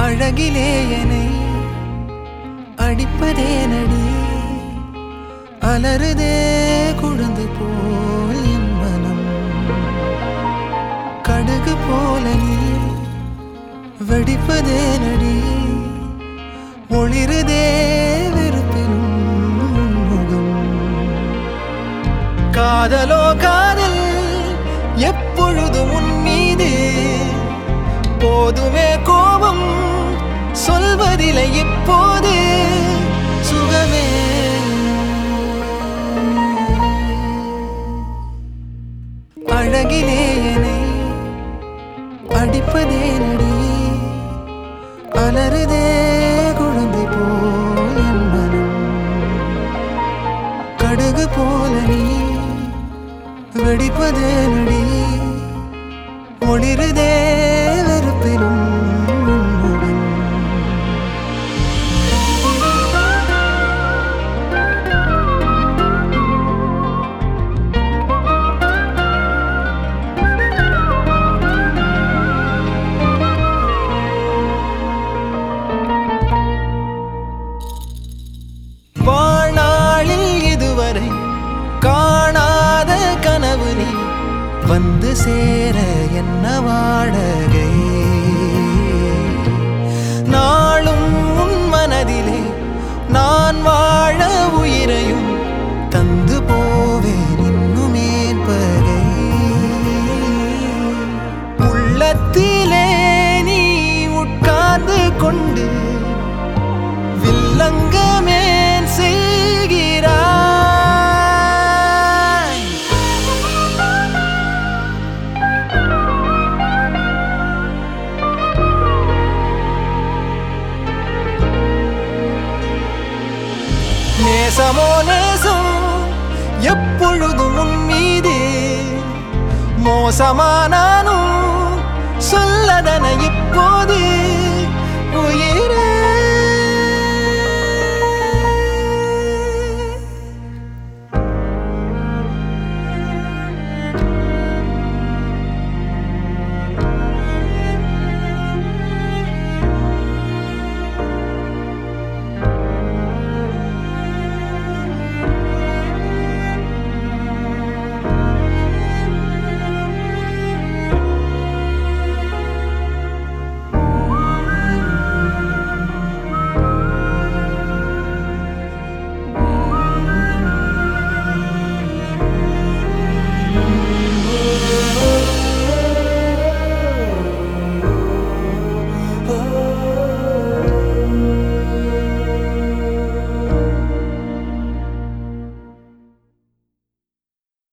அழகிலே என்னை அடிப்பதே நடி அலறுதே குழந்தை போல் என் மனம் கடுகு போல நீ வெடிப்பதே நடி ஒளிருதே வெறுப்பினும் முகம் காதலோ காதல் எப்பொழுதும் உன் மீது போதுமே கோபம் சொல்வதில்லை இப்போது சுகமே அழகிலே என்னை அடிப்பதே நடி அலறுதே குழந்தை போல் என் மனம் கடுகு போல நீ வெடிப்பதே நடி ஒளிருதே வெறுப்பினும் முகம் வாழ்நாளில் இதுவரை காணாத கனவு நீ வந்து சேர என்ன வாடகை நாளும் உன் மனதிலே நான் வாழ உயிரையும் தந்து போவேன் இன்னுமேன் பகை உள்ளத்திலே நீ உட்கார்ந்து கொண்டு வில்லங்கமேன் செய்கிறாய் நேசமோ நேசம் எப்பொழுதும் உன் மீது மோசமானானும் சொல்லதன